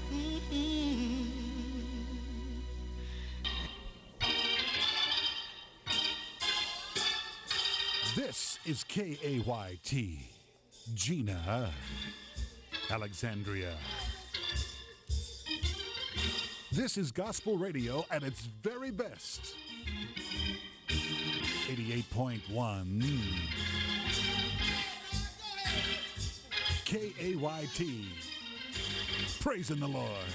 This is KAYT, Gina, Alexandria. This is gospel radio at its very best. 88.1 KAYT. Praising the Lord.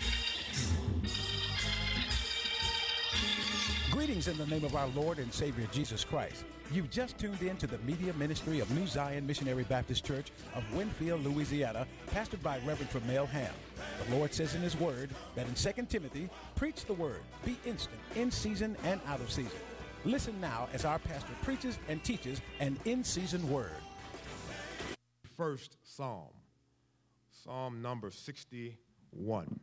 Greetings in the name of our Lord and Savior Jesus Christ. You've just tuned in to the media ministry of New Zion Missionary Baptist Church of Winfield, Louisiana, pastored by Reverend Tremel Ham. The Lord says in His Word that in 2 Timothy, preach the Word, be instant, in season and out of season. Listen now as our pastor preaches and teaches an in-season word. First Psalm, Psalm number 61.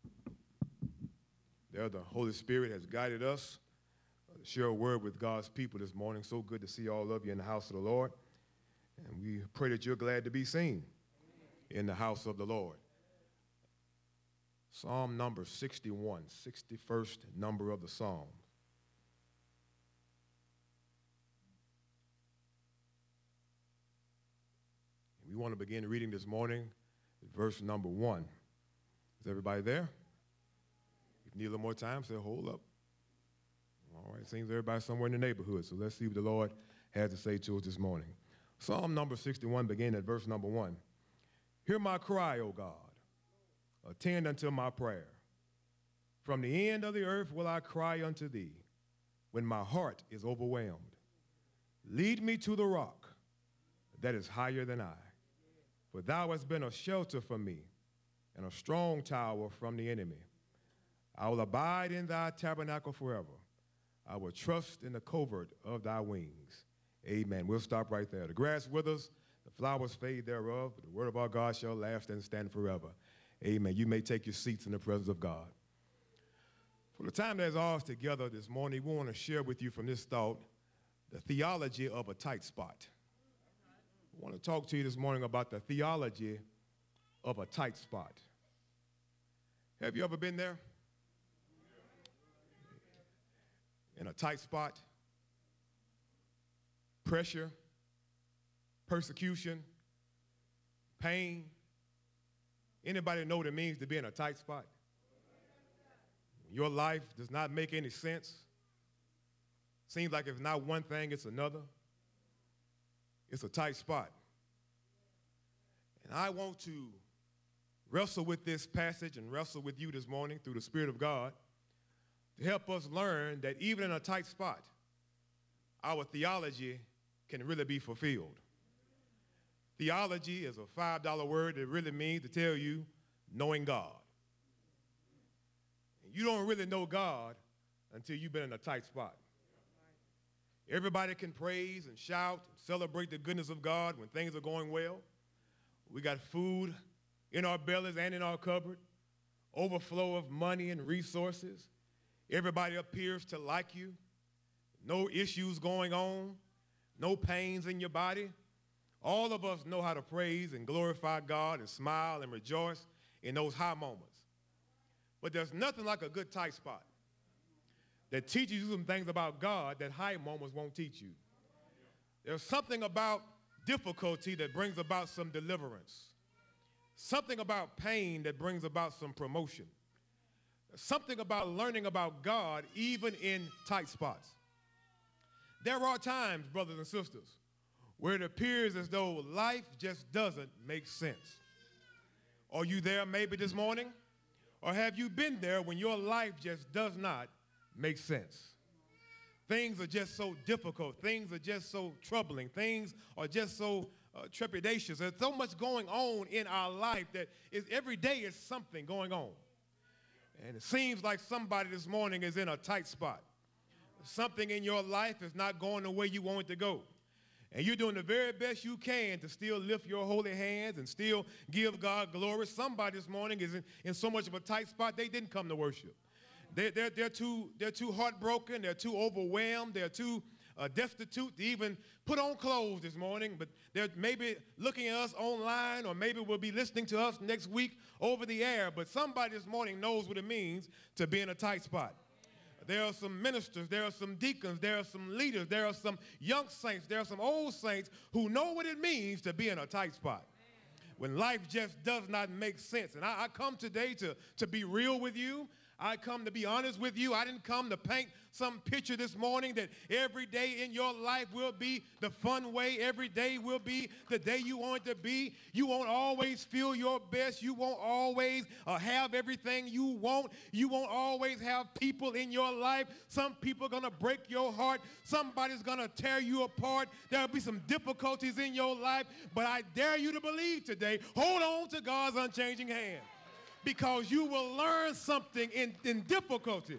There the Holy Spirit has guided us to share a word with God's people this morning. So good to see all of you in the house of the Lord. And we pray that you're glad to be seen in the house of the Lord. Psalm number 61, 61st number of the Psalm. We want to begin reading this morning at verse number 1. Is everybody there? If you need a little more time, say, hold up. All right, seems everybody's somewhere in the neighborhood, so let's see what the Lord has to say to us this morning. Psalm number 61, beginning at verse number 1. Hear my cry, O God. Attend unto my prayer. From the end of the earth will I cry unto thee, when my heart is overwhelmed. Lead me to the rock that is higher than I. For thou hast been a shelter for me, and a strong tower from the enemy. I will abide in thy tabernacle forever. I will trust in the covert of thy wings. Amen. We'll stop right there. The grass withers, the flowers fade thereof, but the word of our God shall last and stand forever. Amen. You may take your seats in the presence of God. For the time that's ours together this morning, we want to share with you from this thought the theology of a tight spot. I want to talk to you this morning about the theology of a tight spot. Have you ever been there? In a tight spot? Pressure, persecution, pain. Anybody know what it means to be in a tight spot? Your life does not make any sense. Seems like if not one thing, it's another. It's a tight spot. And I want to wrestle with this passage and wrestle with you this morning through the Spirit of God to help us learn that even in a tight spot, our theology can really be fulfilled. Theology is a $5 word that really means to tell you knowing God. And you don't really know God until you've been in a tight spot. Everybody can praise and shout and celebrate the goodness of God when things are going well. We got food in our bellies and in our cupboard, overflow of money and resources. Everybody appears to like you. No issues going on, no pains in your body. All of us know how to praise and glorify God and smile and rejoice in those high moments. But there's nothing like a good tight spot that teaches you some things about God that high moments won't teach you. There's something about difficulty that brings about some deliverance. Something about pain that brings about some promotion. There's something about learning about God even in tight spots. There are times, brothers and sisters, where it appears as though life just doesn't make sense. Are you there maybe this morning? Or have you been there when your life just does not make sense? Things are just so difficult. Things are just so troubling. Things are just so trepidatious. There's so much going on in our life that every day is something going on. And it seems like somebody this morning is in a tight spot. Something in your life is not going the way you want it to go. And you're doing the very best you can to still lift your holy hands and still give God glory. Somebody this morning is in so much of a tight spot, they didn't come to worship. They're too heartbroken. They're too overwhelmed. They're too destitute to even put on clothes this morning, but they're maybe looking at us online, or maybe will be listening to us next week over the air. But somebody this morning knows what it means to be in a tight spot. There are some ministers, there are some deacons, there are some leaders, there are some young saints, there are some old saints who know what it means to be in a tight spot. When life just does not make sense. And I come today to be real with you. I come to be honest with you. I didn't come to paint some picture this morning that every day in your life will be the fun way. Every day will be the day you want it to be. You won't always feel your best. You won't always have everything you want. You won't always have people in your life. Some people are going to break your heart. Somebody's going to tear you apart. There'll be some difficulties in your life. But I dare you to believe today, hold on to God's unchanging hand. Because you will learn something in difficulty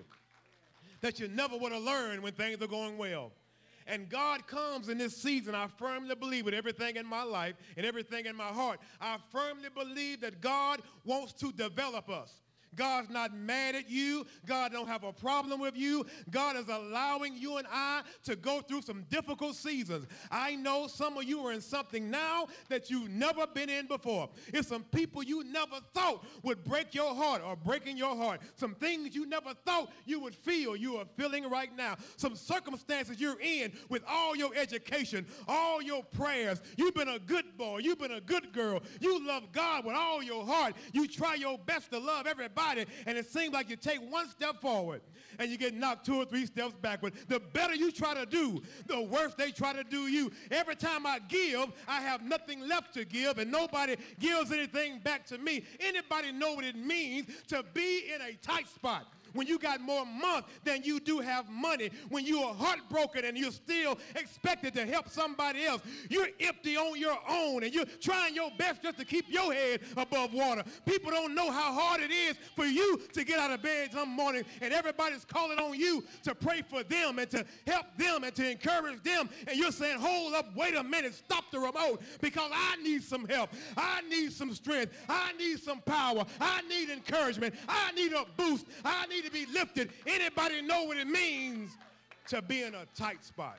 that you never would have learned when things are going well. And God comes in this season, I firmly believe, with everything in my life and everything in my heart, I firmly believe that God wants to develop us. God's not mad at you. God don't have a problem with you. God is allowing you and I to go through some difficult seasons. I know some of you are in something now that you've never been in before. It's some people you never thought would break your heart or breaking your heart. Some things you never thought you would feel you are feeling right now. Some circumstances you're in with all your education, all your prayers. You've been a good boy. You've been a good girl. You love God with all your heart. You try your best to love everybody. And it seems like you take one step forward and you get knocked 2 or 3 steps backward. The better you try to do, the worse they try to do you. Every time I give, I have nothing left to give, and nobody gives anything back to me. Anybody know what it means to be in a tight spot? When you got more month than you do have money, when you are heartbroken and you're still expected to help somebody else, you're empty on your own and you're trying your best just to keep your head above water. People don't know how hard it is for you to get out of bed some morning, and everybody's calling on you to pray for them and to help them and to encourage them, and you're saying, hold up, wait a minute, stop the remote, because I need some help. I need some strength. I need some power. I need encouragement. I need a boost. I need to be lifted. Anybody know what it means to be in a tight spot?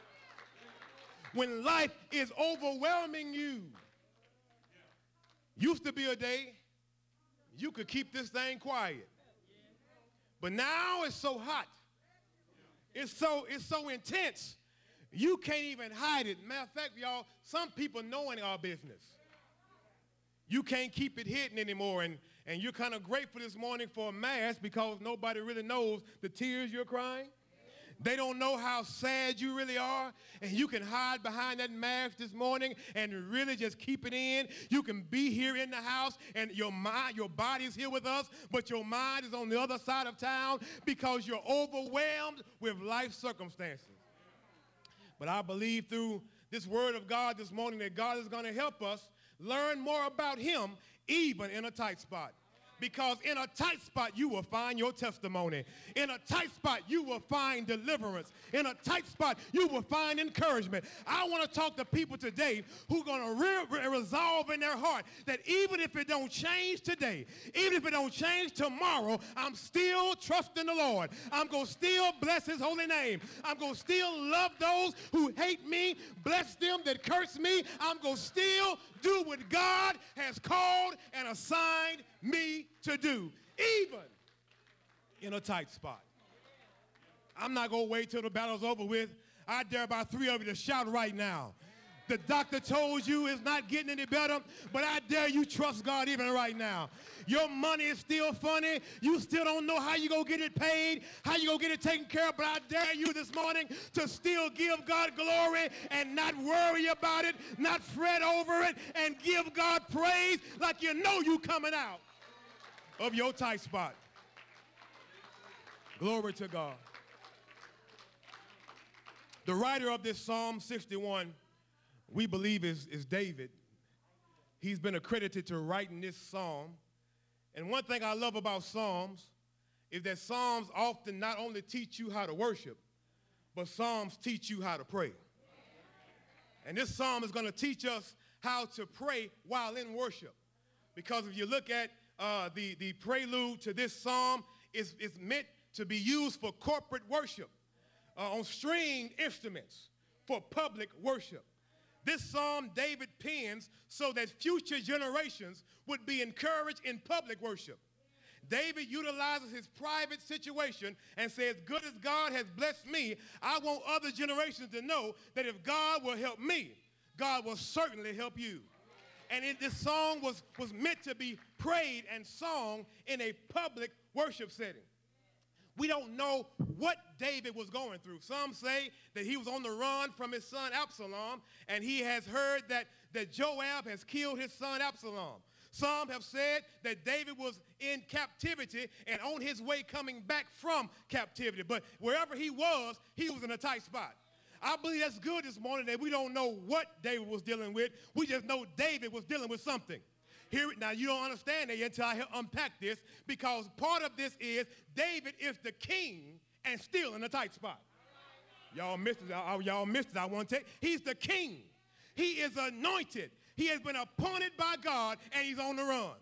When life is overwhelming you. Used to be a day you could keep this thing quiet. But now it's so hot. It's so intense. You can't even hide it. Matter of fact, y'all, some people knowing our business. You can't keep it hidden anymore, and you're kind of grateful this morning for a mask because nobody really knows the tears you're crying. They don't know how sad you really are, and you can hide behind that mask this morning and really just keep it in. You can be here in the house, and your body is here with us, but your mind is on the other side of town because you're overwhelmed with life circumstances. But I believe through this word of God this morning that God is going to help us learn more about him even in a tight spot. Because in a tight spot, you will find your testimony. In a tight spot, you will find deliverance. In a tight spot, you will find encouragement. I want to talk to people today who are going to resolve in their heart that even if it don't change today, even if it don't change tomorrow, I'm still trusting the Lord. I'm going to still bless his holy name. I'm going to still love those who hate me, bless them that curse me. I'm going to still do what God has called and assigned me to do, even in a tight spot. I'm not going to wait till the battle's over with. I dare about 3 of you to shout right now. The doctor told you it's not getting any better, but I dare you trust God even right now. Your money is still funny. You still don't know how you're going to get it paid, how you're going to get it taken care of, but I dare you this morning to still give God glory and not worry about it, not fret over it, and give God praise like you know you coming out of your tight spot. Glory to God. The writer of this Psalm 61, we believe is David. He's been accredited to writing this psalm. And one thing I love about Psalms is that Psalms often not only teach you how to worship, but Psalms teach you how to pray. And this psalm is going to teach us how to pray while in worship. Because if you look at the prelude to this psalm, it's meant to be used for corporate worship. on stringed instruments for public worship. This psalm David pens so that future generations would be encouraged in public worship. David utilizes his private situation and says, good as God has blessed me, I want other generations to know that if God will help me, God will certainly help you. And this song was meant to be prayed and sung in a public worship setting. We don't know what David was going through. Some say that he was on the run from his son Absalom, and he has heard that Joab has killed his son Absalom. Some have said that David was in captivity and on his way coming back from captivity. But wherever he was in a tight spot. I believe that's good this morning that we don't know what David was dealing with. We just know David was dealing with something. Now, you don't understand that yet until I unpack this, because part of this is David is the king and still in a tight spot. Y'all missed it. Y'all missed it. I want to tell you. He's the king. He is anointed. He has been appointed by God, and he's on the run.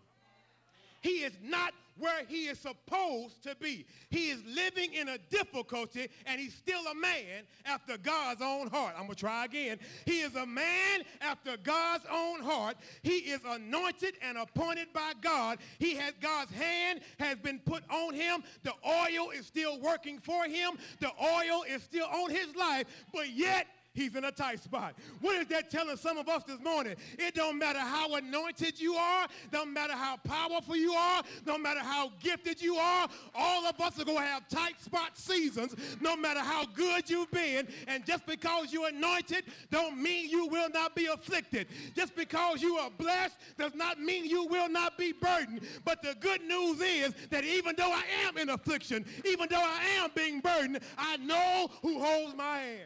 He is not where he is supposed to be. He is living in a difficulty, and he's still a man after God's own heart. I'm going to try again. He is a man after God's own heart. He is anointed and appointed by God. God's hand has been put on him. The oil is still working for him. The oil is still on his life, but yet he's in a tight spot. What is that telling some of us this morning? It don't matter how anointed you are, don't matter how powerful you are, no matter how gifted you are, all of us are going to have tight spot seasons, no matter how good you've been. And just because you're anointed don't mean you will not be afflicted. Just because you are blessed does not mean you will not be burdened. But the good news is that even though I am in affliction, even though I am being burdened, I know who holds my hand.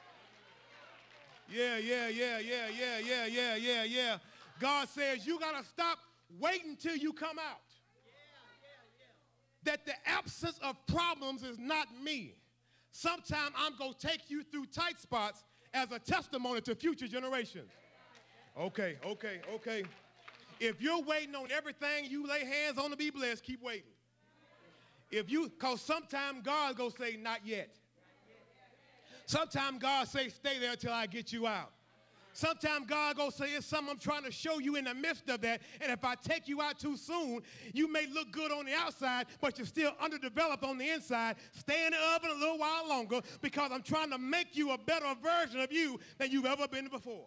Yeah. God says you got to stop waiting till you come out. That the absence of problems is not me. Sometime I'm going to take you through tight spots as a testimony to future generations. Okay. If you're waiting on everything you lay hands on to be blessed, keep waiting. Because sometimes God's going to say, not yet. Sometimes God say, stay there until I get you out. Sometimes God going to say, it's something I'm trying to show you in the midst of that. And if I take you out too soon, you may look good on the outside, but you're still underdeveloped on the inside. Stay in the oven a little while longer, because I'm trying to make you a better version of you than you've ever been before.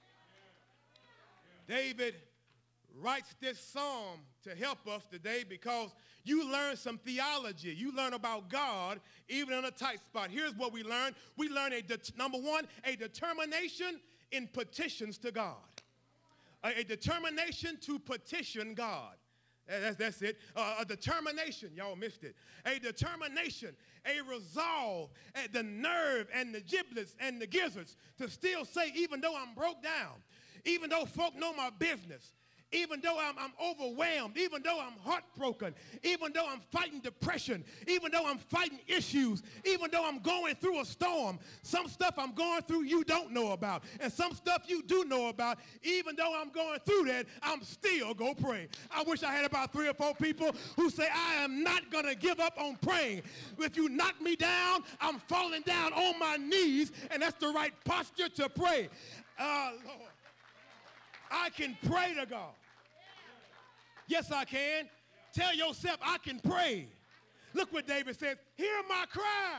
David writes this psalm to help us today, because you learn some theology. You learn about God even in a tight spot. Here's what we learn. We learn, number one, a determination in petitions to God. A determination to petition God. That's it. A determination. Y'all missed it. A determination, a resolve, the nerve and the giblets and the gizzards to still say, even though I'm broke down, even though folk know my business, even though I'm overwhelmed, even though I'm heartbroken, even though I'm fighting depression, even though I'm fighting issues, even though I'm going through a storm, some stuff I'm going through you don't know about, and some stuff you do know about, even though I'm going through that, I'm still going to pray. I wish I had about 3 or 4 people who say, I am not going to give up on praying. If you knock me down, I'm falling down on my knees, and that's the right posture to pray. Lord, I can pray to God. Yes, I can. Tell yourself, I can pray. Look what David says. Hear my cry.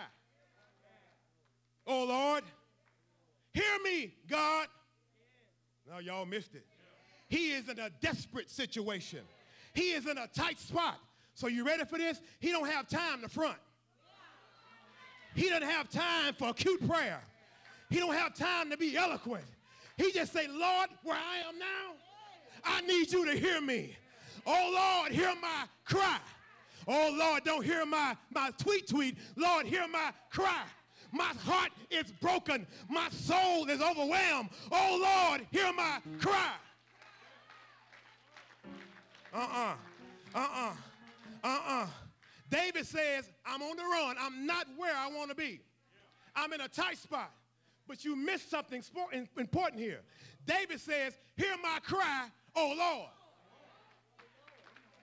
Oh, Lord. Hear me, God. No, y'all missed it. He is in a desperate situation. He is in a tight spot. So you ready for this? He don't have time to front. He doesn't have time for cute prayer. He don't have time to be eloquent. He just say, Lord, where I am now, I need you to hear me. Oh, Lord, hear my cry. Oh, Lord, don't hear my tweet. Lord, hear my cry. My heart is broken. My soul is overwhelmed. Oh, Lord, hear my cry. David says, I'm on the run. I'm not where I want to be. I'm in a tight spot. But you missed something important here. David says, hear my cry, oh, Lord.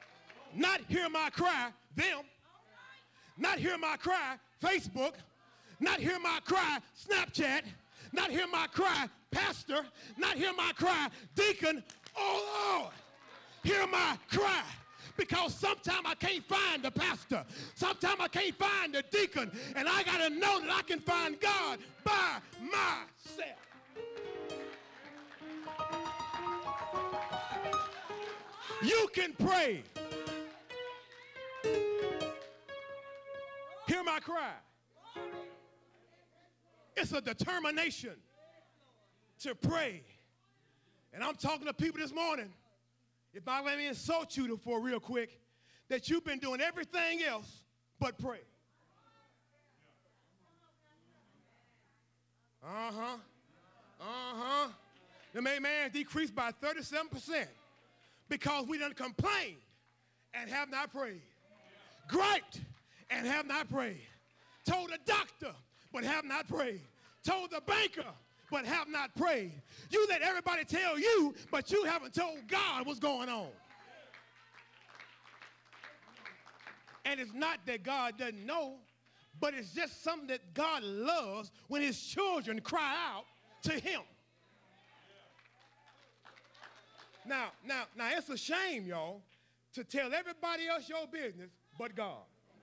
Not hear my cry, them. Not hear my cry, Facebook. Not hear my cry, Snapchat. Not hear my cry, pastor. Not hear my cry, deacon. Oh, Lord, hear my cry. Because sometimes I can't find the pastor. Sometimes I can't find the deacon. And I got to know that I can find God by myself. You can pray. Hear my cry. It's a determination to pray. And I'm talking to people this morning. If I let me insult you for real quick, that you've been doing everything else but pray. The amen decreased by 37% because we done complained and have not prayed. Griped and have not prayed. Told the doctor but have not prayed. Told the banker but have not prayed. You let everybody tell you, but you haven't told God what's going on. And it's not that God doesn't know, but it's just something that God loves when his children cry out to him. Now, it's a shame, y'all, to tell everybody else your business but God.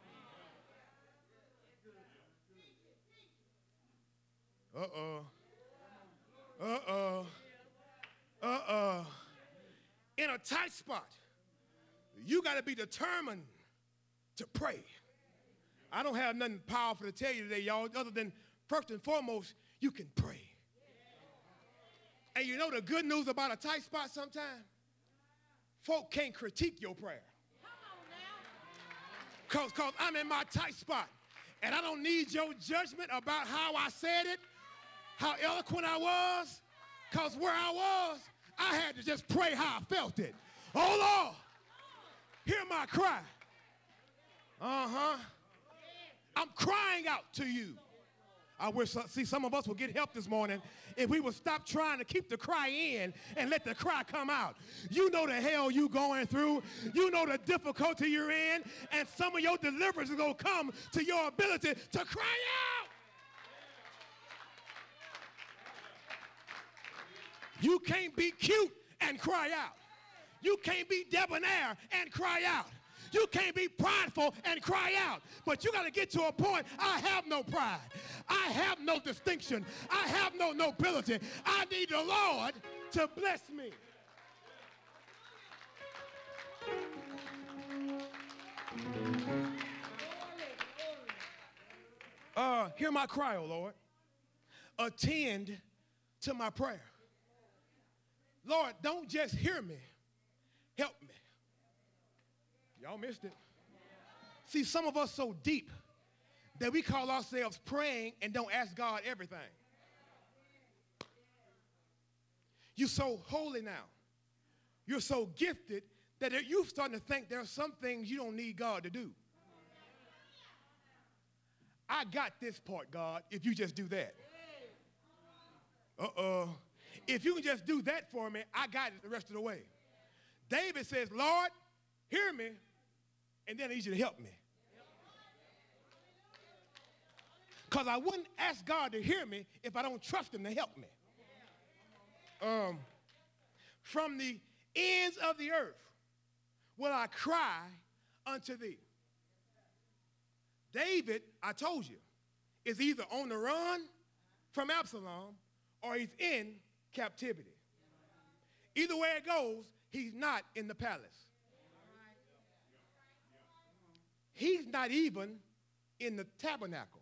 In a tight spot, you got to be determined to pray. I don't have nothing powerful to tell you today, y'all, other than first and foremost, you can pray. And you know the good news about a tight spot sometimes? Folk can't critique your prayer. Because I'm in my tight spot. And I don't need your judgment about how I said it, how eloquent I was, because where I was, I had to just pray how I felt it. Oh, Lord, hear my cry. I'm crying out to you. I wish, see, some of us will get help this morning if we would stop trying to keep the cry in and let the cry come out. You know the hell you going through. You know the difficulty you're in. And some of your deliverance is going to come to your ability to cry out. You can't be cute and cry out. You can't be debonair and cry out. You can't be prideful and cry out. But you got to get to a point, I have no pride. I have no distinction. I have no nobility. I need the Lord to bless me. Hear my cry, O Lord. Attend to my prayer. Lord, don't just hear me. Help me. Y'all missed it. See, some of us so deep that we call ourselves praying and don't ask God everything. You're so holy now. You're so gifted that you're starting to think there are some things you don't need God to do. I got this part, God, if you just do that. If you can just do that for me, I got it the rest of the way. David says, Lord, hear me, and then I need you to help me. Because I wouldn't ask God to hear me if I don't trust him to help me. From the ends of the earth will I cry unto thee. David, I told you, is either on the run from Absalom or he's in captivity. Either way it goes, he's not in the palace. He's not even in the tabernacle.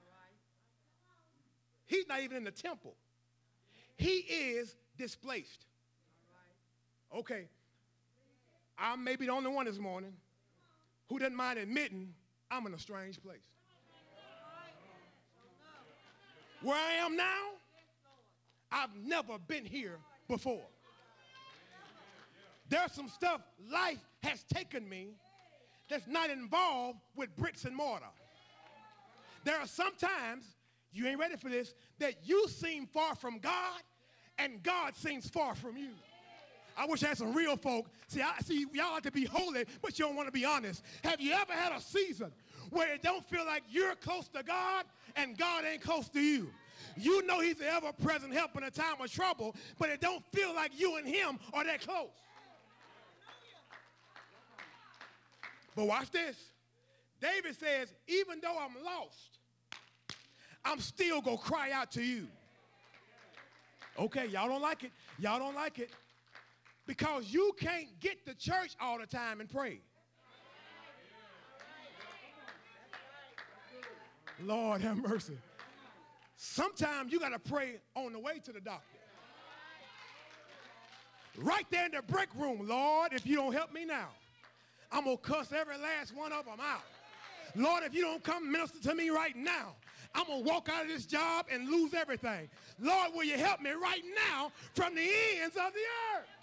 He's not even in the temple. He is displaced. Okay, I may be the only one this morning who doesn't mind admitting I'm in a strange place. Where I am now, I've never been here before. There's some stuff life has taken me that's not involved with bricks and mortar. There are some times, you ain't ready for this, that you seem far from God and God seems far from you. I wish I had some real folk. See, y'all like to be holy, but you don't want to be honest. Have you ever had a season where it don't feel like you're close to God and God ain't close to you? You know he's the ever-present help in a time of trouble, but it don't feel like you and him are that close. But watch this. David says, even though I'm lost, I'm still going to cry out to you. Okay, y'all don't like it. Y'all don't like it. Because you can't get to church all the time and pray. Lord have mercy. Sometimes you got to pray on the way to the doctor. Right there in the break room, Lord, if you don't help me now, I'm going to cuss every last one of them out. Lord, if you don't come minister to me right now, I'm going to walk out of this job and lose everything. Lord, will you help me right now from the ends of the earth?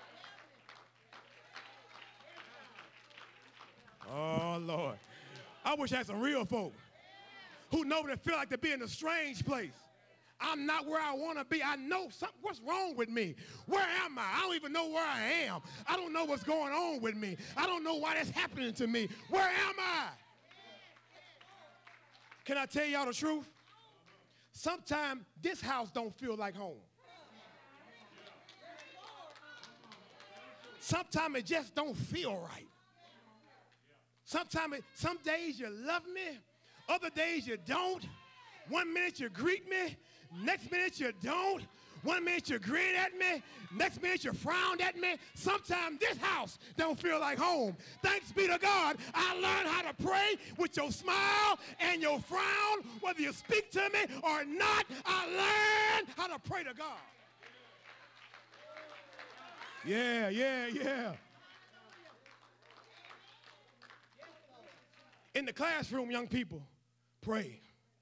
Oh, Lord. I wish I had some real folk who know what it feels like to be in a strange place. I'm not where I want to be. I know something. What's wrong with me? Where am I? I don't even know where I am. I don't know what's going on with me. I don't know why that's happening to me. Where am I? Can I tell y'all the truth? Sometimes this house don't feel like home. Sometimes it just don't feel right. Some days you love me, other days you don't. 1 minute you greet me, next minute you don't. 1 minute you grin at me, next minute you frown at me. Sometimes this house don't feel like home. Thanks be to God, I learned how to pray with your smile and your frown. Whether you speak to me or not, I learned how to pray to God. Yeah. In the classroom, young people, pray.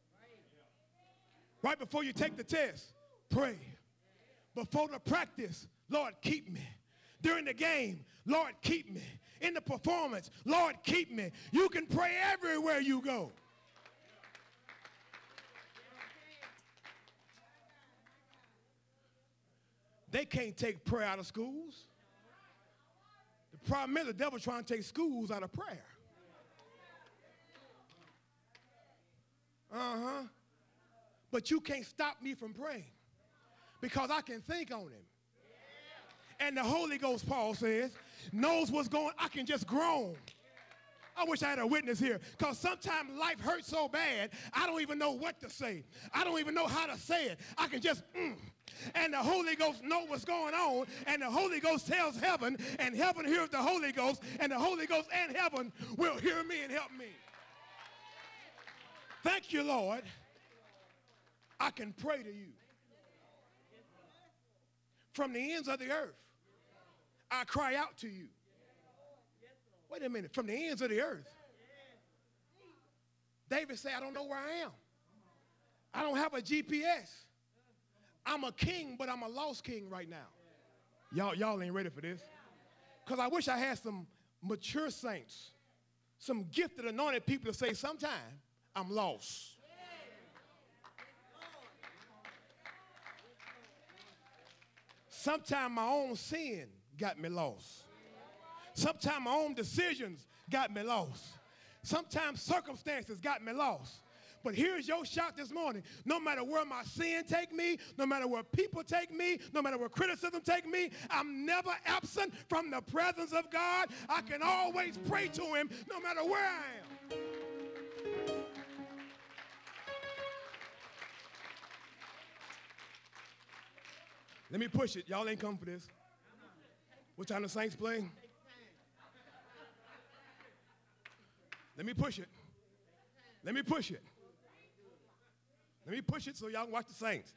Right before you take the test, pray. Before the practice, Lord, keep me. During the game, Lord, keep me. In the performance, Lord, keep me. You can pray everywhere you go. They can't take prayer out of schools. The problem is the devil trying to take schools out of prayer. But you can't stop me from praying because I can think on him. And the Holy Ghost, Paul says, knows what's going on. I can just groan. I wish I had a witness here because sometimes life hurts so bad, I don't even know what to say. I don't even know how to say it. I can just, And the Holy Ghost knows what's going on, and the Holy Ghost tells heaven, and heaven hears the Holy Ghost, and the Holy Ghost and heaven will hear me and help me. Thank you, Lord. I can pray to you. From the ends of the earth, I cry out to you. Wait a minute, from the ends of the earth. David said, I don't know where I am. I don't have a GPS. I'm a king, but I'm a lost king right now. Y'all ain't ready for this. Because I wish I had some mature saints, some gifted, anointed people to say, sometime I'm lost. Sometimes my own sin got me lost. Sometimes my own decisions got me lost. Sometimes circumstances got me lost. But here's your shot this morning. No matter where my sin take me, no matter where people take me, no matter where criticism take me, I'm never absent from the presence of God. I can always pray to him no matter where I am. Let me push it. Y'all ain't come for this. What time the Saints play? Let me push it. Let me push it. Let me push it so y'all can watch the Saints.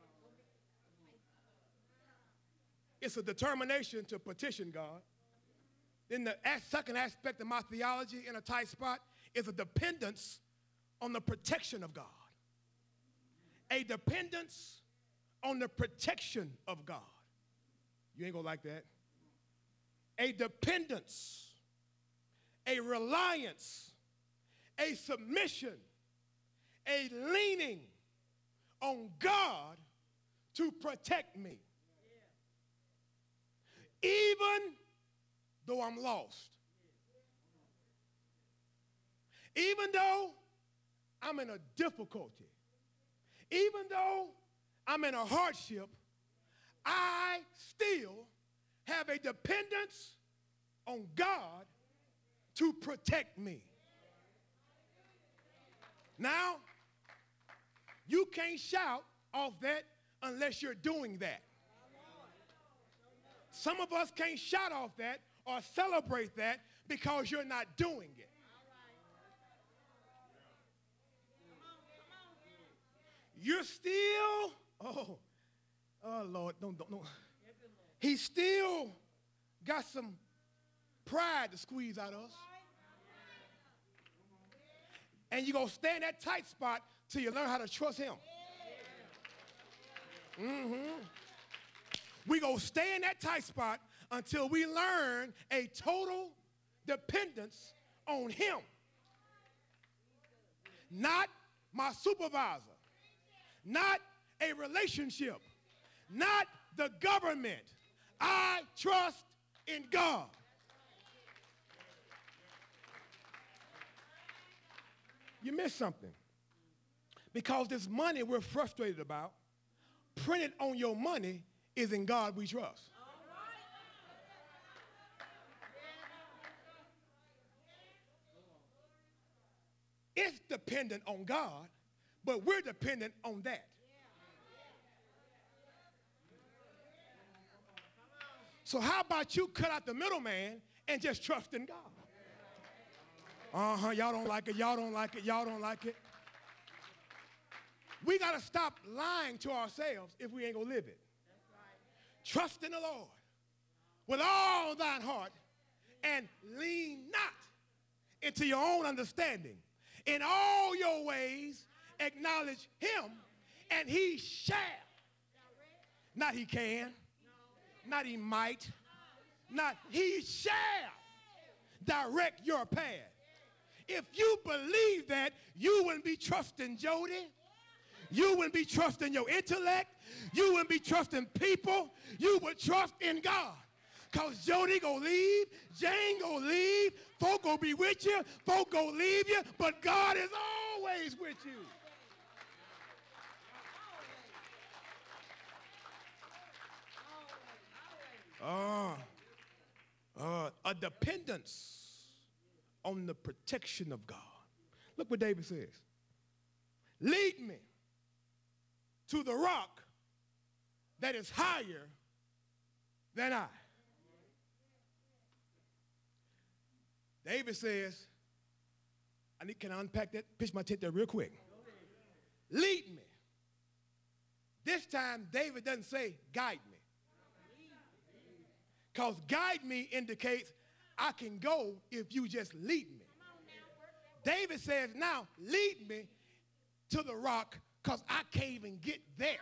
It's a determination to petition God. Then the second aspect of my theology in a tight spot is a dependence on the protection of God. A dependence on the protection of God. You ain't gonna like that. A dependence, a reliance, a submission, a leaning on God to protect me. even though I'm lost, even though I'm in a difficulty, even though I'm in a hardship, I still have a dependence on God to protect me. Now, you can't shout off that unless you're doing that. Some of us can't shout off that or celebrate that because you're not doing it. You're still, oh Lord, don't. He still got some pride to squeeze out of us. And you're going to stay in that tight spot till you learn how to trust him. We're going to stay in that tight spot until we learn a total dependence on him. Not my supervisor. Not a relationship. Not the government. I trust in God. You missed something. Because this money we're frustrated about, printed on your money, is in God we trust. It's dependent on God, but we're dependent on that. So how about you cut out the middleman and just trust in God? Y'all don't like it, y'all don't like it, y'all don't like it. We got to stop lying to ourselves if we ain't going to live it. Trust in the Lord with all thine heart and lean not into your own understanding. In all your ways acknowledge him and he shall. Not he can, not he might, not he shall direct your path. If you believe that, you wouldn't be trusting Jody. You wouldn't be trusting your intellect. You wouldn't be trusting people. You would trust in God. Because Jody gonna leave, Jane gonna leave, folk gonna be with you, folk gonna leave you, but God is always with you. A dependence on the protection of God. Look what David says. Lead me to the rock that is higher than I. David says, can I unpack that? Pitch my tent there real quick. Lead me. This time, David doesn't say, guide me. Because guide me indicates I can go if you just lead me. David says, now lead me to the rock because I can't even get there.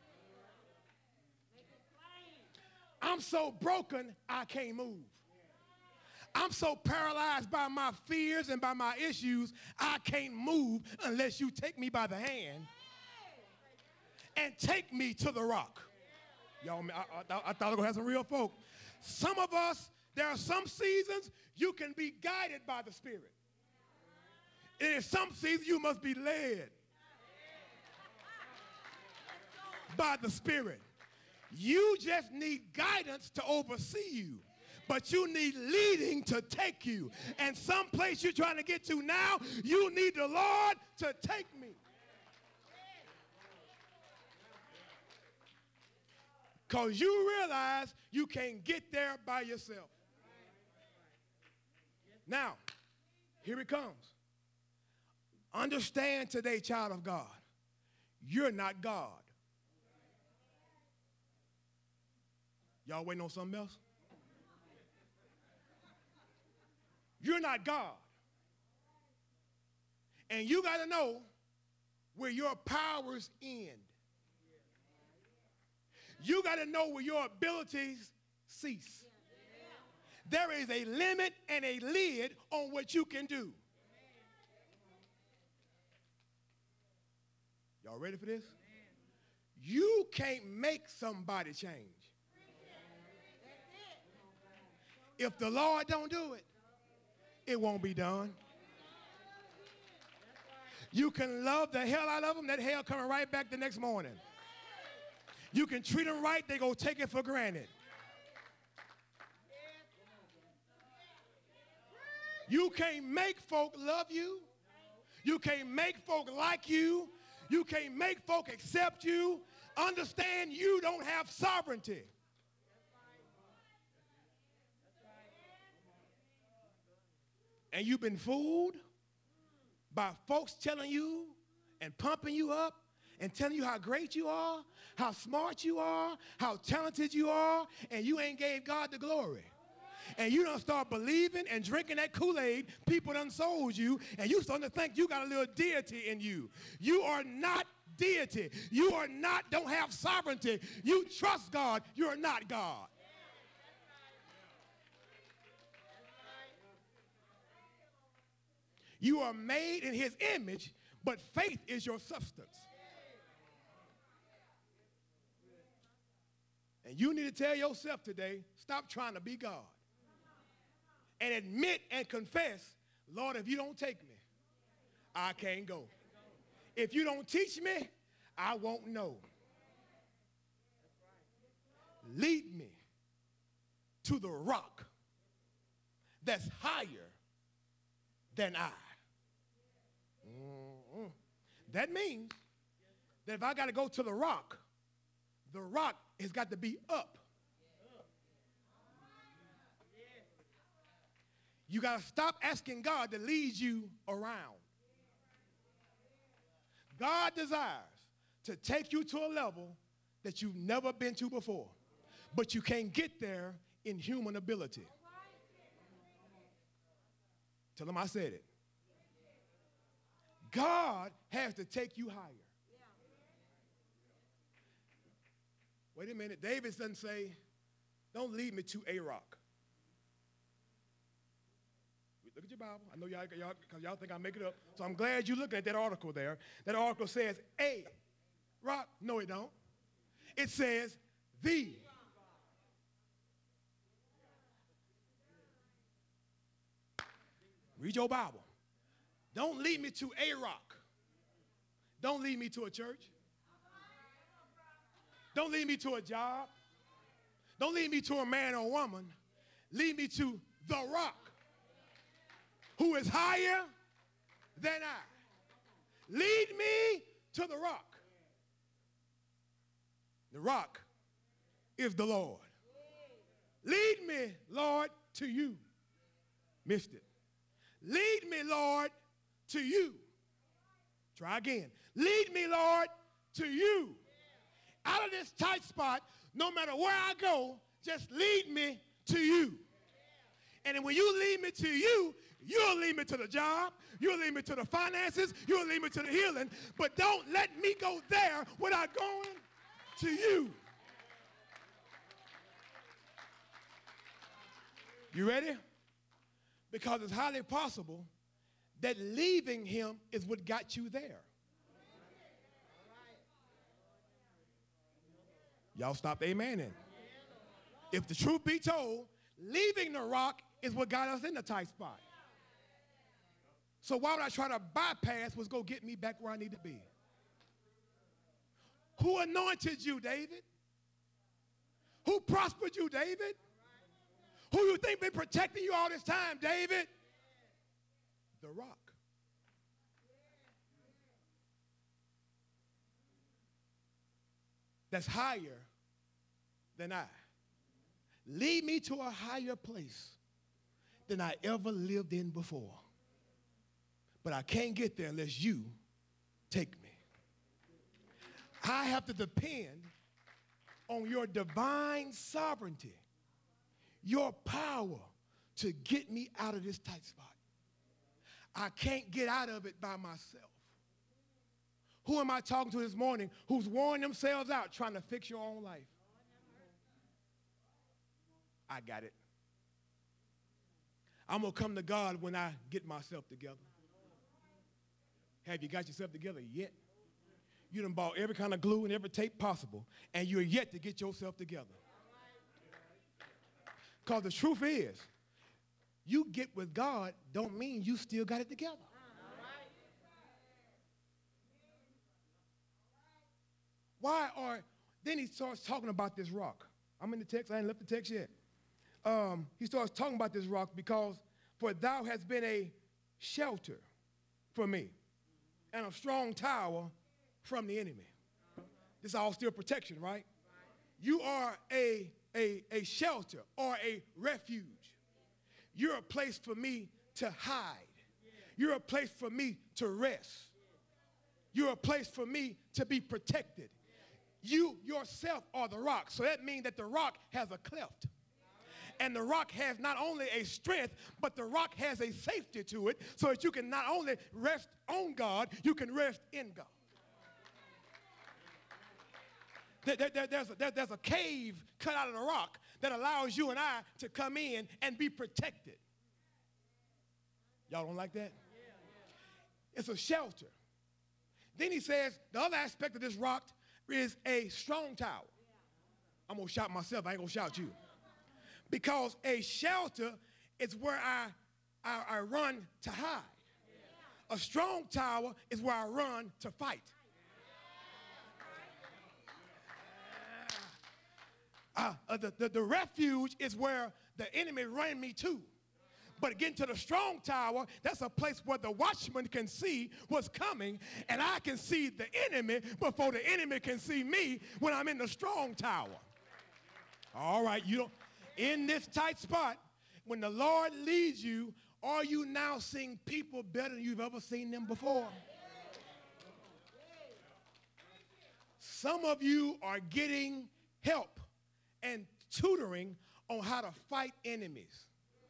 I'm so broken, I can't move. I'm so paralyzed by my fears and by my issues, I can't move unless you take me by the hand and take me to the rock. Y'all, I thought I was going to have some real folk. Some of us, there are some seasons you can be guided by the Spirit. And in some seasons you must be led by the Spirit. You just need guidance to oversee you, but you need leading to take you. And some place you're trying to get to now, you need the Lord to take me. Because you realize you can't get there by yourself. Now, here it comes. Understand today, child of God, you're not God. Y'all waiting on something else? You're not God. And you got to know where your powers end. You got to know where your abilities cease. There is a limit and a lid on what you can do. Y'all ready for this? You can't make somebody change. If the Lord don't do it, it won't be done. You can love the hell out of them, that hell coming right back the next morning. You can treat them right, they go take it for granted. You can't make folk love you. You can't make folk like you. You can't make folk accept you. Understand you don't have sovereignty. And you've been fooled by folks telling you and pumping you up and telling you how great you are, how smart you are, how talented you are, and you ain't gave God the glory. And you don't start believing and drinking that Kool-Aid people done sold you, and you starting to think you got a little deity in you. You are not deity. You are not, don't have sovereignty. You trust God. You are not God. You are made in his image, but faith is your substance. And you need to tell yourself today, stop trying to be God. And admit and confess, Lord, if you don't take me, I can't go. If you don't teach me, I won't know. Lead me to the rock that's higher than I. That means that if I got to go to the rock has got to be up. You got to stop asking God to lead you around. God desires to take you to a level that you've never been to before, but you can't get there in human ability. Tell them I said it. God has to take you higher. Wait a minute. David doesn't say, don't lead me to a rock. Look at your Bible. I know y'all think I make it up. So I'm glad you're looking at that article there. That article says a rock. No, it don't. It says the. Read your Bible. Don't lead me to a rock. Don't lead me to a church. Don't lead me to a job. Don't lead me to a man or woman. Lead me to the rock, who is higher than I. Lead me to the rock. The rock is the Lord. Lead me, Lord, to you. Missed it. Lead me, Lord, to you. Try again. Lead me, Lord, to you. Out of this tight spot, no matter where I go, just lead me to you. And then when you lead me to you, you'll lead me to the job, you'll lead me to the finances, you'll lead me to the healing, but don't let me go there without going to you. You ready? Because it's highly possible that leaving him is what got you there. Y'all stop amening. If the truth be told, leaving the rock is what got us in the tight spot. So why would I try to bypass what's going to get me back where I need to be? Who anointed you, David? Who prospered you, David? Who you think been protecting you all this time, David? The rock. That's higher than I. Lead me to a higher place than I ever lived in before. But I can't get there unless you take me. I have to depend on your divine sovereignty, your power to get me out of this tight spot. I can't get out of it by myself. Who am I talking to this morning who's worn themselves out trying to fix your own life? I got it. I'm going to come to God when I get myself together. Have you got yourself together yet? You done bought every kind of glue and every tape possible, and you're yet to get yourself together. Because the truth is, you get with God don't mean you still got it together. Then he starts talking about this rock. I'm in the text, I ain't left the text yet. He starts talking about this rock because, for thou hast been a shelter for me and a strong tower from the enemy. This is all still protection, right? You are a shelter or a refuge. You're a place for me to hide. You're a place for me to rest. You're a place for me to be protected. You yourself are the rock. So that means that the rock has a cleft. And the rock has not only a strength, but the rock has a safety to it so that you can not only rest on God, you can rest in God. There's a cave cut out of the rock that allows you and I to come in and be protected. Y'all don't like that? It's a shelter. Then he says the other aspect of this rock is a strong tower. I'm going to shout myself. I ain't going to shout you. Because a shelter is where I run to hide. A strong tower is where I run to fight. The refuge is where the enemy ran me to. But getting to the strong tower, that's a place where the watchman can see what's coming, and I can see the enemy before the enemy can see me when I'm in the strong tower. All right, you don't. In this tight spot, when the Lord leads you, are you now seeing people better than you've ever seen them before? Some of you are getting help and tutoring on how to fight enemies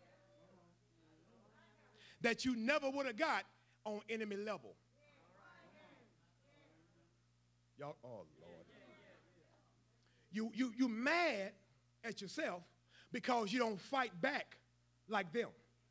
that you never would have got on enemy level. Y'all, oh Lord. You mad at yourself because you don't fight back like them.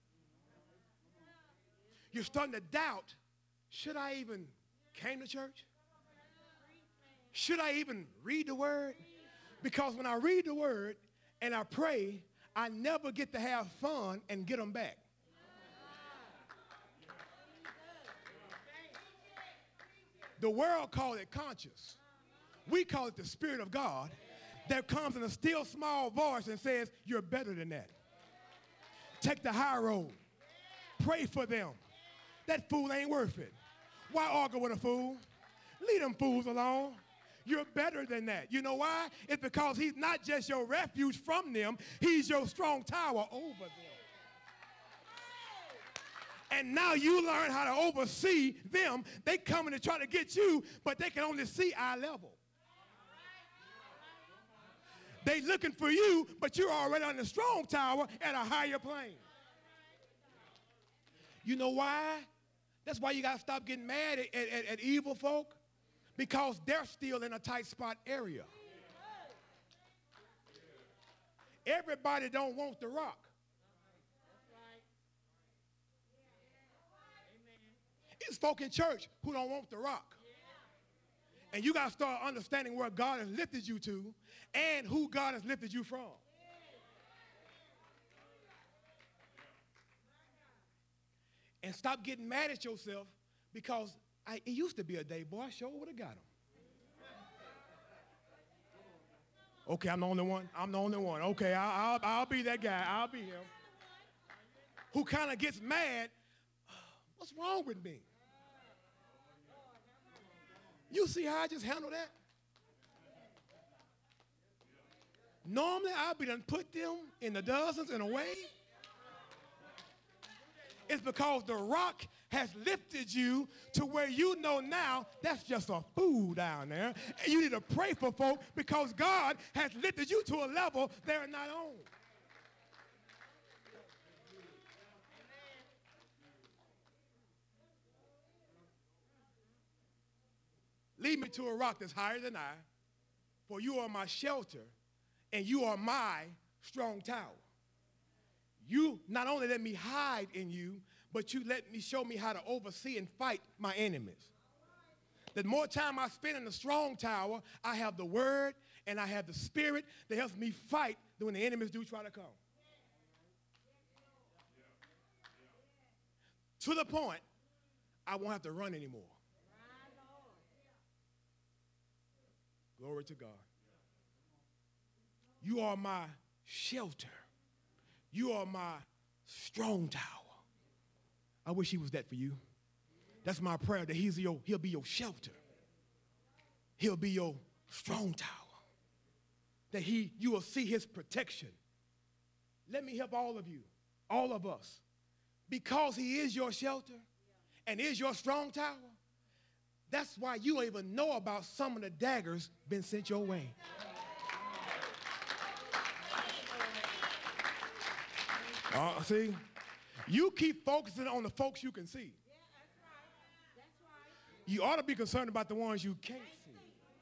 You're starting to doubt, should I even came to church? Should I even read the word? Because when I read the word and I pray, I never get to have fun and get them back. The world calls it conscience. We call it the Spirit of God that comes in a still small voice and says, you're better than that. Take the high road. Pray for them. That fool ain't worth it. Why argue with a fool? Leave them fools alone. You're better than that. You know why? It's because he's not just your refuge from them. He's your strong tower over them. And now you learn how to oversee them. They coming to try to get you, but they can only see eye level. They looking for you, but you're already on the strong tower at a higher plane. You know why? That's why you got to stop getting mad at evil folk, because they're still in a tight spot area. Everybody don't want the rock. It's folk in church who don't want the rock. And you got to start understanding where God has lifted you to and who God has lifted you from. And stop getting mad at yourself because it used to be a day, boy, I sure would have got him. Okay, I'm the only one. I'm the only one. Okay, I'll be that guy. I'll be him. Who kind of gets mad. What's wrong with me? You see how I just handled that? Normally, I'll be done put them in the dozens in a way. It's because the rock has lifted you to where you know now that's just a fool down there. And you need to pray for folk because God has lifted you to a level they're not on. Lead me to a rock that's higher than I, for you are my shelter, and you are my strong tower. You not only let me hide in you, but you let me show me how to oversee and fight my enemies. The more time I spend in the strong tower, I have the word and I have the spirit that helps me fight when the enemies do try to come. to the point I won't have to run anymore. Glory to God. You are my shelter. You are my strong tower. I wish he was that for you. That's my prayer, that he'll be your shelter. He'll be your strong tower. That you will see his protection. Let me help all of you, all of us. Because he is your shelter and is your strong tower, that's why you don't even know about some of the daggers been sent your way. See, you keep focusing on the folks you can see. You ought to be concerned about the ones you can't see.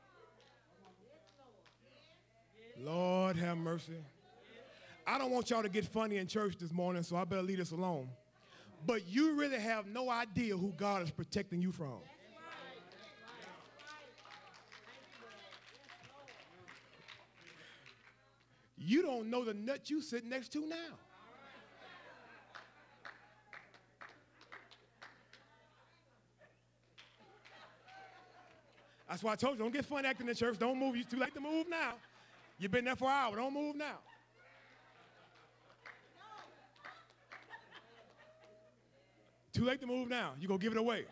Lord have mercy. I don't want y'all to get funny in church this morning, so I better leave this alone. But you really have no idea who God is protecting you from. You don't know the nut you sit next to now. That's why I told you, don't get fun acting in church. Don't move. It's too late to move now. You've been there for an hour. Don't move now. Too late to move now. You're going to give it away.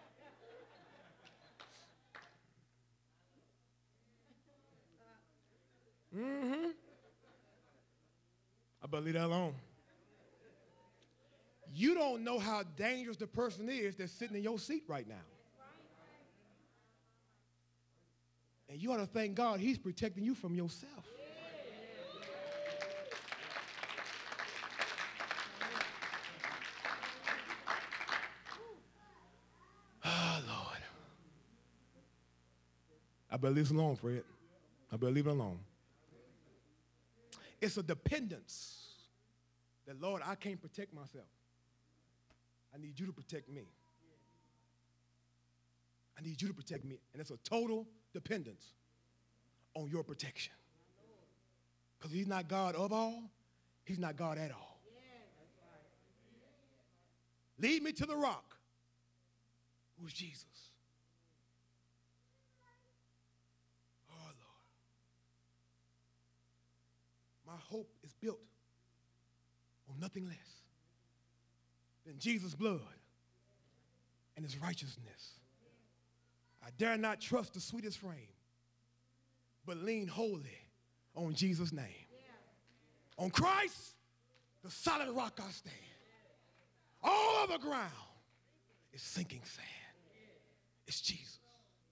I better leave that alone. You don't know how dangerous the person is that's sitting in your seat right now. And you ought to thank God he's protecting you from yourself. Oh, Lord. I better leave it alone, Fred. I better leave it alone. It's a dependence that, Lord, I can't protect myself. I need you to protect me. I need you to protect me. And it's a total dependence on your protection. Because he's not God of all. He's not God at all. Lead me to the rock, who's Jesus. Oh, Lord. My hope is built on nothing less than Jesus' blood and his righteousness. I dare not trust the sweetest frame, but lean wholly on Jesus' name. On Christ, the solid rock I stand. All other ground is sinking sand. It's Jesus.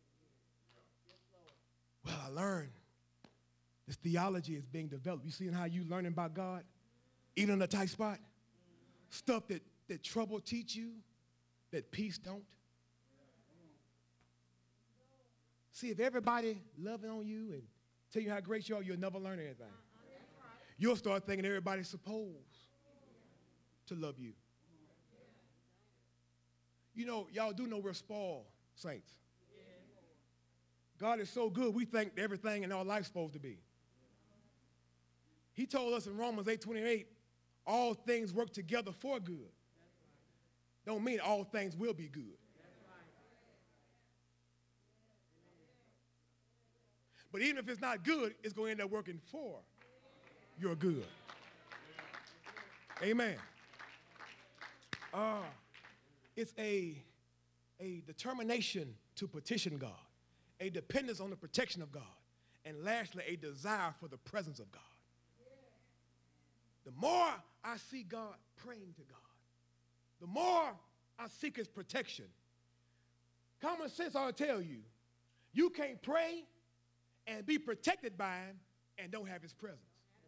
Well, I learned this theology is being developed. You seeing how you learning about God? Even in a tight spot? Stuff that trouble teach you, that peace don't. See, if everybody loving on you and tell you how great you are, you'll never learn anything. You'll start thinking everybody's supposed to love you. You know, y'all do know we're spoiled saints. God is so good, we think everything in our life is supposed to be. He told us in Romans 8:28, all things work together for good. Don't mean all things will be good. But even if it's not good, it's going to end up working for your good. Amen. It's a determination to petition God, a dependence on the protection of God, and lastly, a desire for the presence of God. The more I see God praying to God, the more I seek his protection. Common sense ought to tell you, you can't pray and be protected by him and don't have his presence.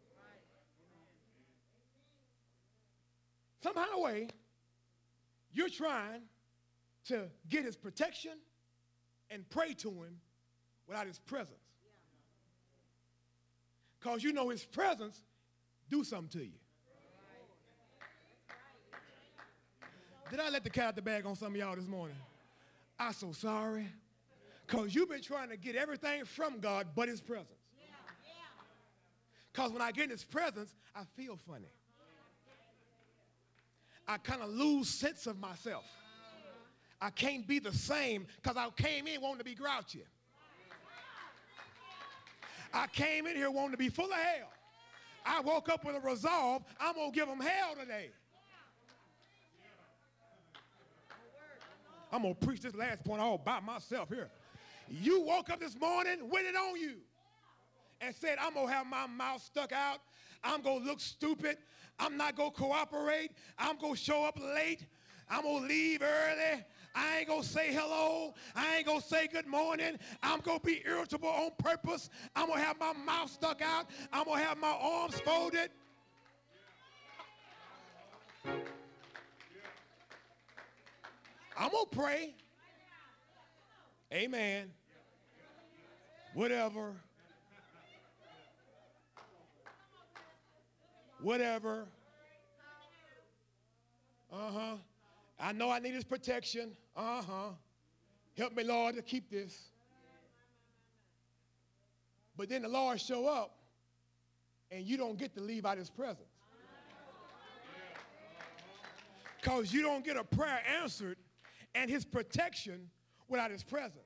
Some kind of way, you're trying to get his protection and pray to him without his presence. Because you know his presence do something to you. Did I let the cat out the bag on some of y'all this morning? I'm so sorry. Because you've been trying to get everything from God but his presence. Because when I get in his presence, I feel funny. I kind of lose sense of myself. I can't be the same because I came in wanting to be grouchy. I came in here wanting to be full of hell. I woke up with a resolve, I'm going to give them hell today. I'm going to preach this last point all by myself here. You woke up this morning with it on you and said, I'm going to have my mouth stuck out. I'm going to look stupid. I'm not going to cooperate. I'm going to show up late. I'm going to leave early. I ain't going to say hello. I ain't going to say good morning. I'm going to be irritable on purpose. I'm going to have my mouth stuck out. I'm going to have my arms folded. I'm going to pray. Amen. Whatever. Whatever. I know I need his protection. Help me, Lord, to keep this. But then the Lord show up, and you don't get to leave out his presence. Because you don't get a prayer answered and his protection without his presence.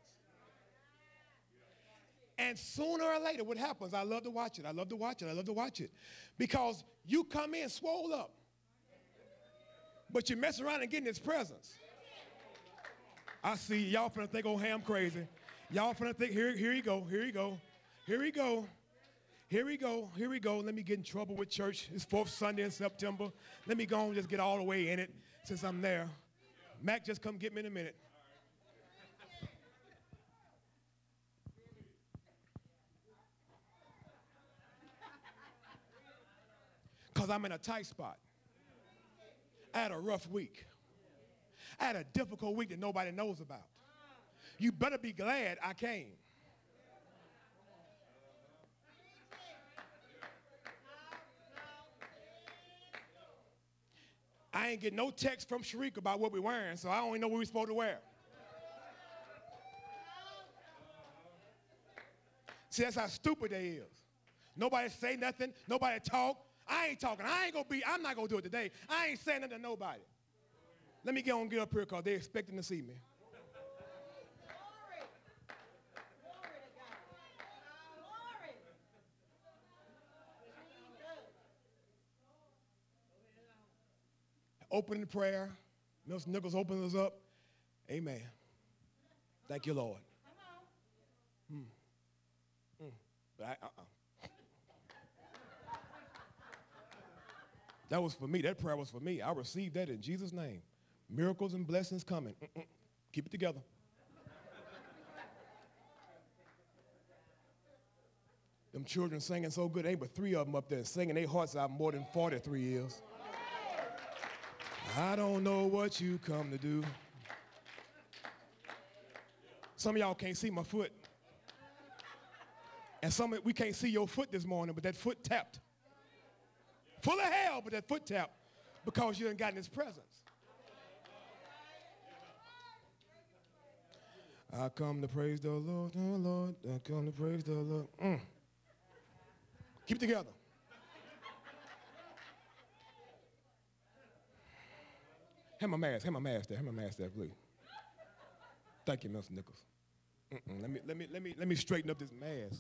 And sooner or later, what happens? I love to watch it. I love to watch it. I love to watch it. Because you come in swole up, but you mess around and get in his presence. I see y'all finna think old Ham crazy. Y'all finna think, here he go, here he go, here he go, here we go, here we go. Let me get in trouble with church. It's 4th Sunday in September. Let me go and just get all the way in it since I'm there. Mac, just come get me in a minute. Because I'm in a tight spot. I had a rough week. I had a difficult week that nobody knows about. You better be glad I came. I ain't get no text from Sharik about what we're wearing, so I don't even know what we're supposed to wear. See, that's how stupid they is. Nobody say nothing. Nobody talk. I ain't talking. I'm not going to do it today. I ain't saying nothing to nobody. Let me get up here because they're expecting to see me. Open the prayer. Mr. Nichols opens us up. Amen. Thank you, Lord. But that was for me. That prayer was for me. I received that in Jesus' name. Miracles and blessings coming. Keep it together. Them children singing so good. Ain't but 3 of them up there singing their hearts out more than 43 years. I don't know what you come to do. Some of y'all can't see my foot. And we can't see your foot this morning, but that foot tapped. Full of hell, but that foot tapped because you done got in his presence. I come to praise the Lord, I come to praise the Lord. Keep it together. Have my mask there, please. Thank you, Mr. Nichols. Let me straighten up this mask.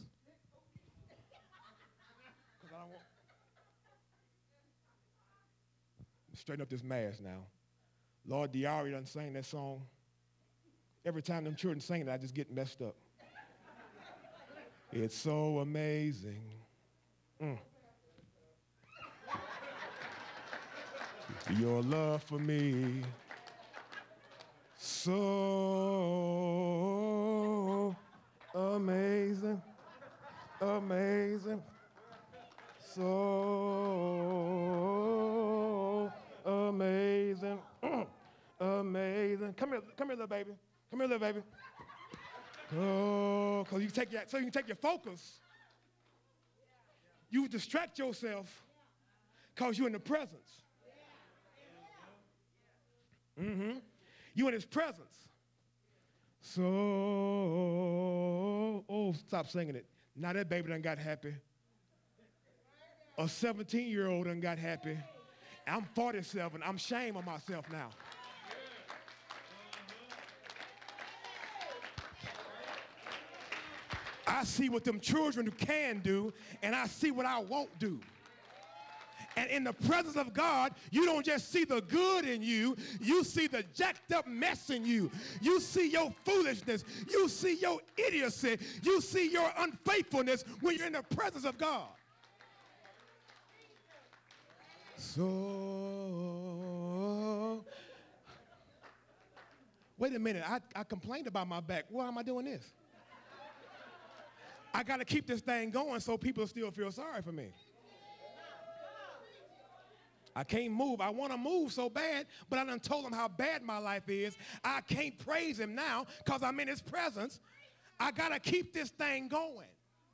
Straighten up this mask now. Lord Diari done sang that song. Every time them children sing it, I just get messed up. It's so amazing. Your love for me. So amazing. Amazing. So amazing. Amazing. Come here, little baby. Come here, little baby. Oh, so you can take your focus. You distract yourself because you're in the presence. You in his presence. So, stop singing it. Now that baby done got happy. A 17-year-old done got happy. I'm 47. I'm ashamed of myself now. I see what them children can do, and I see what I won't do. And in the presence of God, you don't just see the good in you, you see the jacked up mess in you. You see your foolishness. You see your idiocy. You see your unfaithfulness when you're in the presence of God. So, wait a minute, I complained about my back. Why am I doing this? I got to keep this thing going so people still feel sorry for me. I can't move. I want to move so bad, but I done told him how bad my life is. I can't praise him now because I'm in his presence. I got to keep this thing going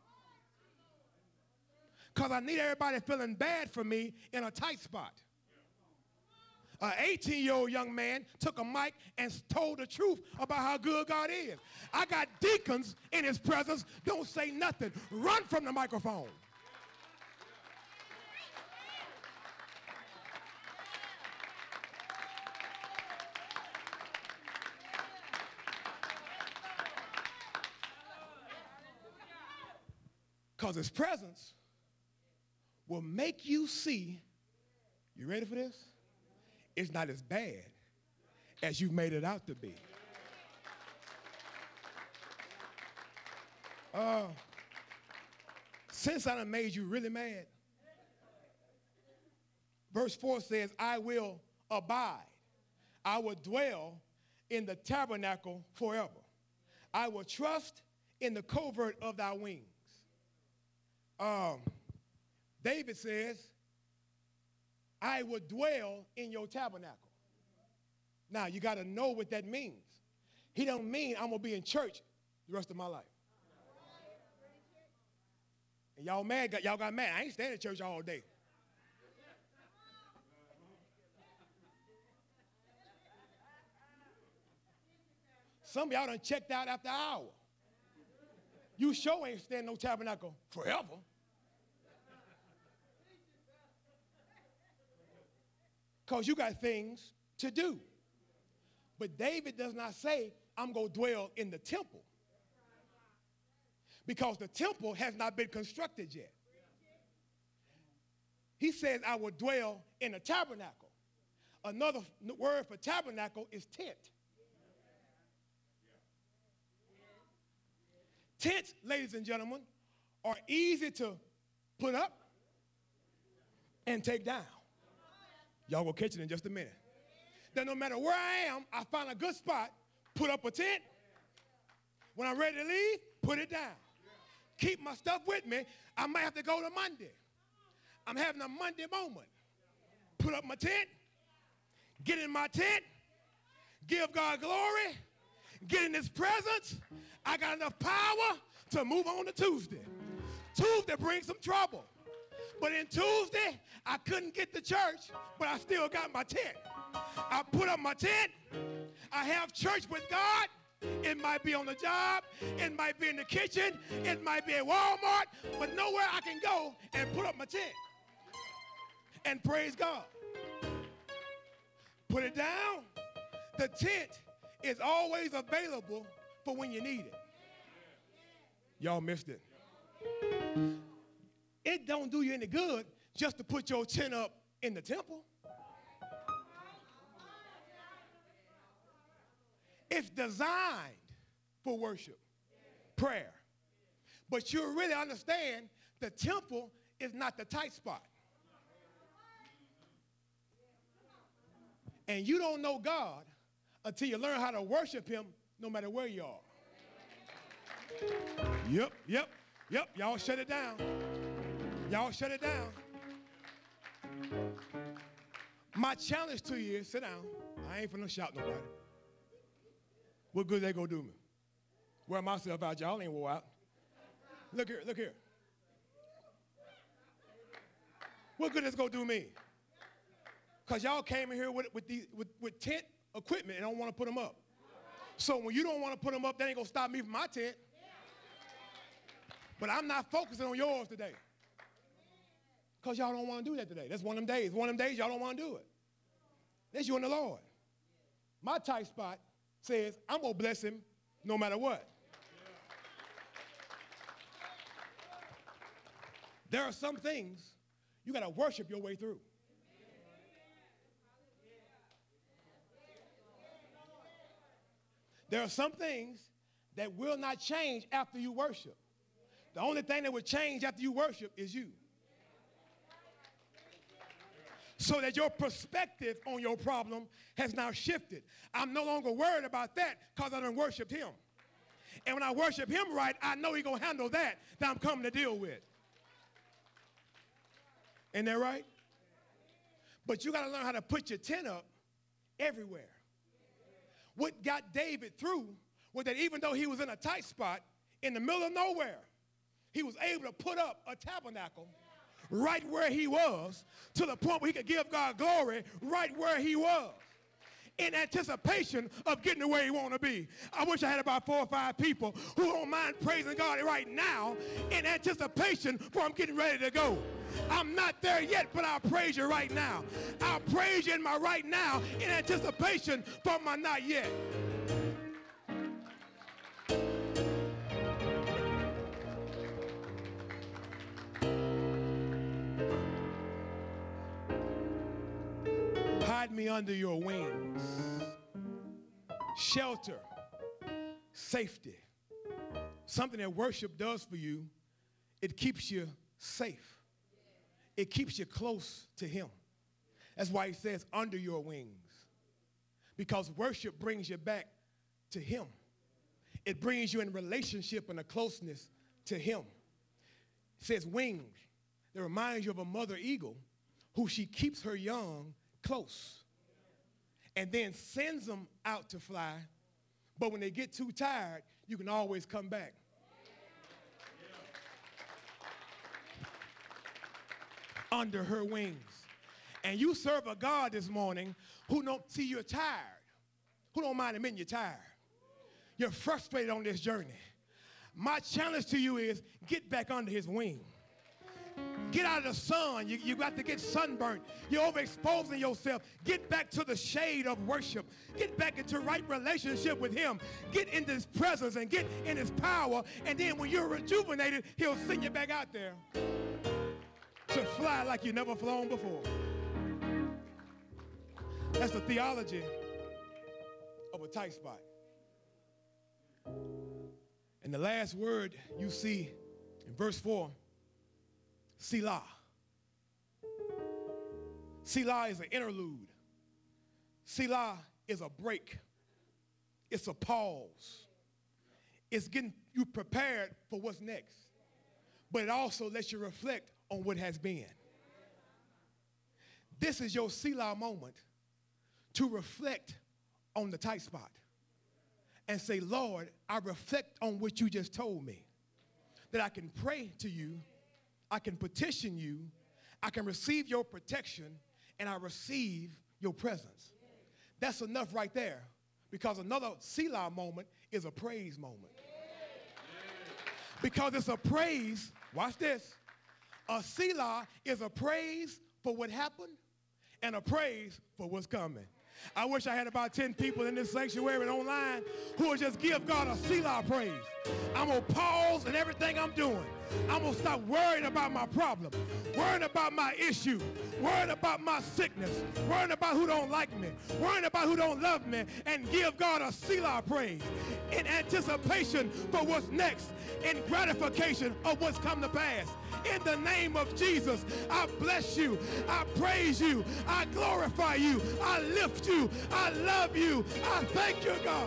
because I need everybody feeling bad for me in a tight spot. An 18-year-old young man took a mic and told the truth about how good God is. I got deacons in his presence. Don't say nothing. Run from the microphone. Because his presence will make you see, you ready for this? It's not as bad as you made it out to be. Since I done made you really mad, verse 4 says, I will abide. I will dwell in the tabernacle forever. I will trust in the covert of thy wings. David says, I will dwell in your tabernacle. Now, you got to know what that means. He don't mean I'm going to be in church the rest of my life. And y'all mad, y'all got mad. I ain't staying in church all day. Some of y'all done checked out after an hour. You sure ain't staying in no tabernacle forever. Because you got things to do. But David does not say, I'm going to dwell in the temple. Because the temple has not been constructed yet. He says, I will dwell in the tabernacle. Another word for tabernacle is tent. Tents, ladies and gentlemen, are easy to put up and take down. Y'all gonna catch it in just a minute. Then no matter where I am, I find a good spot, put up a tent. When I'm ready to leave, put it down. Keep my stuff with me. I might have to go to Monday. I'm having a Monday moment. Put up my tent, get in my tent, give God glory, get in his presence. I got enough power to move on to Tuesday. Tuesday brings some trouble. But in Tuesday, I couldn't get to church, but I still got my tent. I put up my tent. I have church with God. It might be on the job. It might be in the kitchen. It might be at Walmart. But nowhere I can go and put up my tent and praise God. Put it down. The tent is always available for when you need it. Y'all missed it. It don't do you any good just to put your tent up in the temple. It's designed for worship, prayer. But you really understand the temple is not the tight spot. And you don't know God until you learn how to worship him no matter where you are. Yep. Y'all shut it down. Y'all shut it down. My challenge to you is sit down. I ain't finna shout nobody. What good they gonna do me? Wear myself out. Y'all ain't wore out. Look here. What good is gonna do me? Because y'all came in here with tent equipment and don't want to put them up. So when you don't want to put them up, that ain't gonna stop me from my tent. But I'm not focusing on yours today. Because y'all don't want to do that today. That's one of them days. One of them days y'all don't want to do it. That's you and the Lord. My tight spot says I'm going to bless him no matter what. There are some things you got to worship your way through. There are some things that will not change after you worship. The only thing that will change after you worship is you. So that your perspective on your problem has now shifted. I'm no longer worried about that because I done worshiped him. And when I worship him right, I know he's going to handle that I'm coming to deal with. Ain't that right? But you got to learn how to put your tent up everywhere. What got David through was that even though he was in a tight spot in the middle of nowhere, he was able to put up a tabernacle right where he was, to the point where he could give God glory right where he was, in anticipation of getting to where he want to be. I wish I had about 4 or 5 people who don't mind praising God right now in anticipation for him getting ready to go. I'm not there yet, but I'll praise you right now. I'll praise you in my right now in anticipation for my not yet. Hide me under your wings. Shelter, safety. Something that worship does for you, it keeps you safe. It keeps you close to him. That's why he says under your wings. Because worship brings you back to him. It brings you in relationship and a closeness to him. It says wings. That reminds you of a mother eagle who she keeps her young close and then sends them out to fly. But when they get too tired, you can always come back. Under her wings. And you serve a God this morning who don't see you're tired, who don't mind admitting you're tired. You're frustrated on this journey. My challenge to you is get back under his wing. Get out of the sun. You got to get sunburnt. You're overexposing yourself. Get back to the shade of worship. Get back into right relationship with him. Get in his presence and get in his power. And then when you're rejuvenated, he'll send you back out there to fly like you never flown before. That's the theology of a tight spot. And the last word you see in verse 4, Selah. Selah is an interlude. Selah is a break. It's a pause. It's getting you prepared for what's next. But it also lets you reflect on what has been. This is your Selah moment to reflect on the tight spot and say, Lord, I reflect on what you just told me, that I can pray to you, I can petition you, I can receive your protection, and I receive your presence. That's enough right there, because another Selah moment is a praise moment. Because it's a praise, watch this, a Selah is a praise for what happened and a praise for what's coming. I wish I had about 10 people in this sanctuary and online who would just give God a Selah praise. I'm going to pause in everything I'm doing. I'm going to stop worrying about my problem, worrying about my issue, worrying about my sickness, worrying about who don't like me, worrying about who don't love me, and give God a Selah praise in anticipation for what's next, in gratification of what's come to pass. In the name of Jesus, I bless you, I praise you, I glorify you, I lift you, I love you, I thank you, God.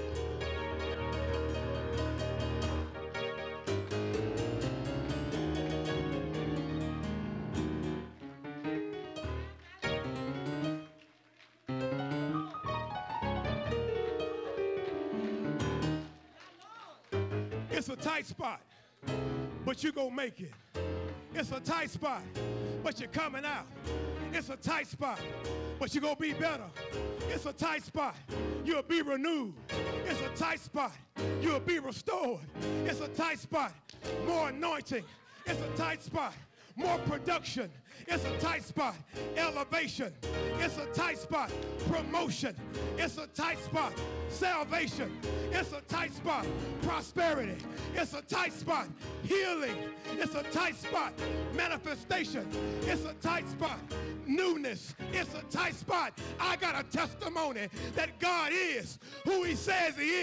It's a tight spot, but you're going to make it. It's a tight spot, but you're coming out. It's a tight spot, but you're going to be better. It's a tight spot. You'll be renewed. It's a tight spot. You'll be restored. It's a tight spot. More anointing. It's a tight spot. More production. It's a tight spot. Elevation. It's a tight spot. Promotion. It's a tight spot. Salvation. It's a tight spot. Prosperity. It's a tight spot. Healing. It's a tight spot. Manifestation. It's a tight spot. Newness. It's a tight spot. I got a testimony that God is who he says he is.